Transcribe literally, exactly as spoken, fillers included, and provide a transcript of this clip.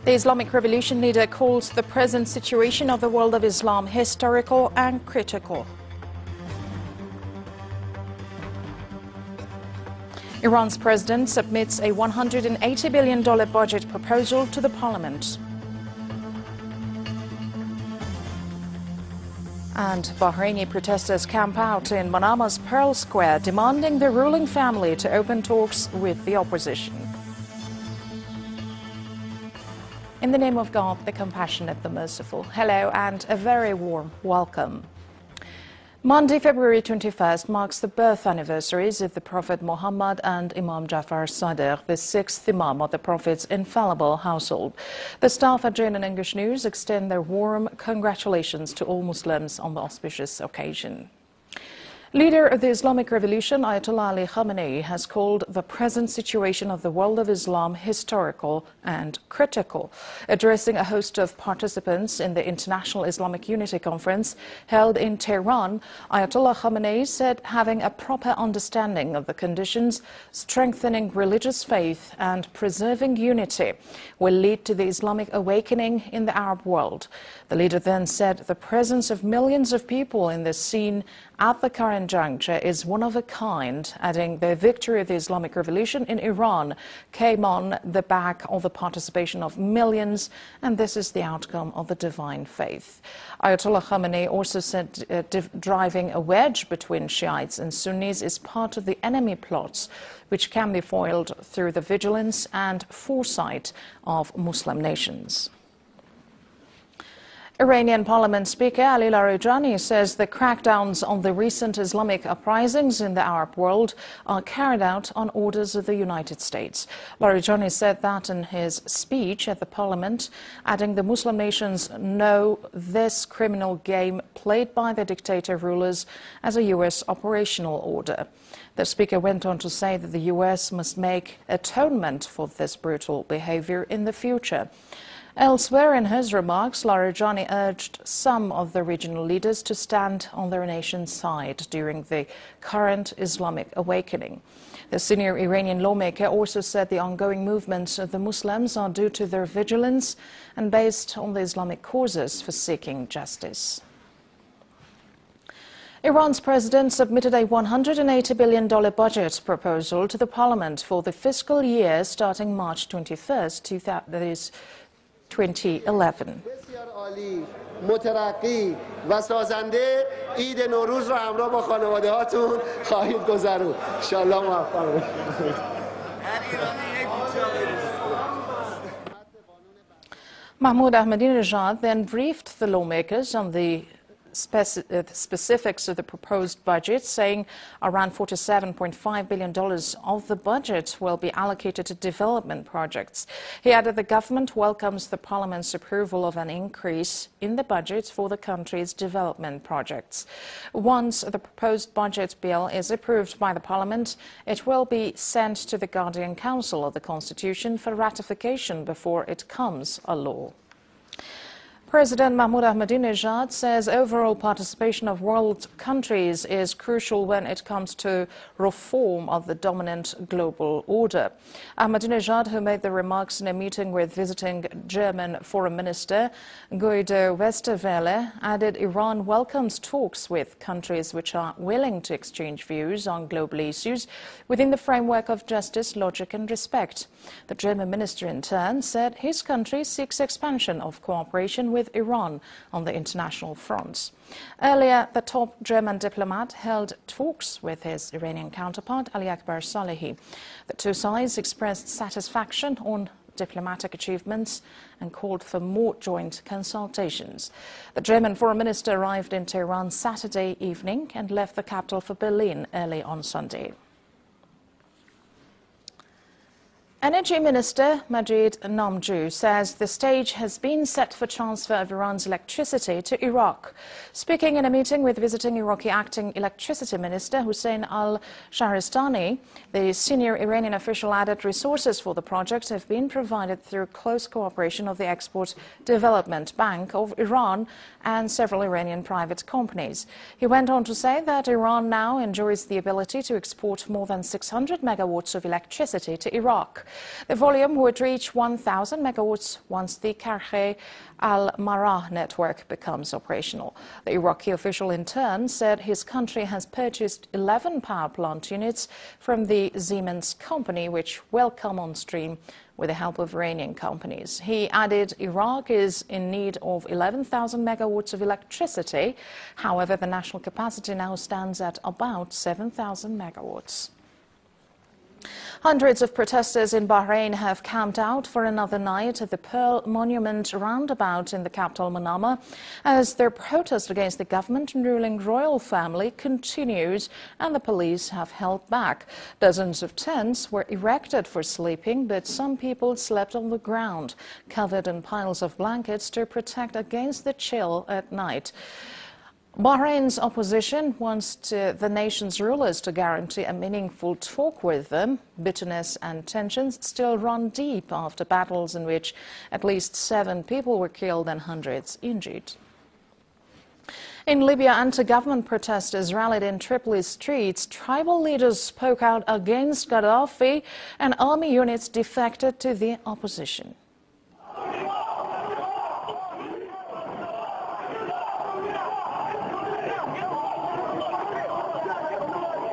The Islamic Revolution leader calls the present situation of the world of Islam historical and critical. Iran's president submits a one hundred eighty billion dollars budget proposal to the parliament. And Bahraini protesters camp out in Manama's Pearl Square, demanding the ruling family to open talks with the opposition. In the name of God, the compassionate, the merciful. Hello and a very warm welcome. Monday, February twenty-first, marks the birth anniversaries of the Prophet Muhammad and Imam Jafar Sadiq, the sixth Imam of the Prophet's infallible household. The staff at J N N English News extend their warm congratulations to all Muslims on the auspicious occasion. Leader of the Islamic Revolution, Ayatollah Ali Khamenei, has called the present situation of the world of Islam historical and critical. Addressing a host of participants in the International Islamic Unity Conference held in Tehran, Ayatollah Khamenei said having a proper understanding of the conditions strengthening religious faith and preserving unity will lead to the Islamic awakening in the Arab world. The leader then said the presence of millions of people in this scene at the current juncture is one of a kind, adding the victory of the Islamic Revolution in Iran came on the back of the participation of millions, and this is the outcome of the divine faith. Ayatollah Khamenei also said uh, driving a wedge between Shiites and Sunnis is part of the enemy plots, which can be foiled through the vigilance and foresight of Muslim nations. Iranian Parliament Speaker Ali Larijani says the crackdowns on the recent Islamic uprisings in the Arab world are carried out on orders of the United States. Larijani said that in his speech at the Parliament, adding the Muslim nations know this criminal game played by the dictator rulers as a U S operational order. The speaker went on to say that the U S must make atonement for this brutal behavior in the future. Elsewhere in his remarks, Larijani urged some of the regional leaders to stand on their nation's side during the current Islamic awakening. The senior Iranian lawmaker also said the ongoing movements of the Muslims are due to their vigilance and based on the Islamic causes for seeking justice. Iran's president submitted a one hundred eighty billion dollars budget proposal to the parliament for the fiscal year starting March twenty-first, twenty eleven. مترقی و سازنده عید نوروز را همراه با خانواده هاتون خواهید گذرون. ان شاء الله موفق باشید. Mahmoud Ahmadinejad then briefed the lawmakers on the Speci uh, the specifics of the proposed budget, saying around forty-seven point five billion dollars of the budget will be allocated to development projects. He added the government welcomes the parliament's approval of an increase in the budget for the country's development projects. Once the proposed budget bill is approved by the parliament, it will be sent to the Guardian Council of the Constitution for ratification before it becomes a law. President Mahmoud Ahmadinejad says overall participation of world countries is crucial when it comes to reform of the dominant global order. Ahmadinejad, who made the remarks in a meeting with visiting German Foreign Minister Guido Westerwelle, added Iran welcomes talks with countries which are willing to exchange views on global issues within the framework of justice, logic and respect. The German minister in turn said his country seeks expansion of cooperation with Iran on the international fronts. Earlier, the top German diplomat held talks with his Iranian counterpart, Ali Akbar Salehi. The two sides expressed satisfaction on diplomatic achievements and called for more joint consultations. The German foreign minister arrived in Tehran Saturday evening and left the capital for Berlin early on Sunday. Energy Minister Majid Namju says the stage has been set for transfer of Iran's electricity to Iraq. Speaking in a meeting with visiting Iraqi acting electricity minister Hussein al-Shahristani, the senior Iranian official added resources for the project have been provided through close cooperation of the Export Development Bank of Iran and several Iranian private companies. He went on to say that Iran now enjoys the ability to export more than six hundred megawatts of electricity to Iraq. The volume would reach one thousand megawatts once the Karkh Al-Marah network becomes operational. The Iraqi official in turn said his country has purchased eleven power plant units from the Siemens company, which will come on stream with the help of Iranian companies. He added Iraq is in need of eleven thousand megawatts of electricity. However, the national capacity now stands at about seven thousand megawatts. Hundreds of protesters in Bahrain have camped out for another night at the Pearl Monument roundabout in the capital Manama as their protest against the government and ruling royal family continues, and the police have held back. Dozens of tents were erected for sleeping, but some people slept on the ground, covered in piles of blankets to protect against the chill at night. Bahrain's opposition wants to, the nation's rulers to guarantee a meaningful talk with them. Bitterness and tensions still run deep after battles in which at least seven people were killed and hundreds injured. In Libya, anti-government protesters rallied in Tripoli's streets. Tribal leaders spoke out against Gaddafi, and army units defected to the opposition.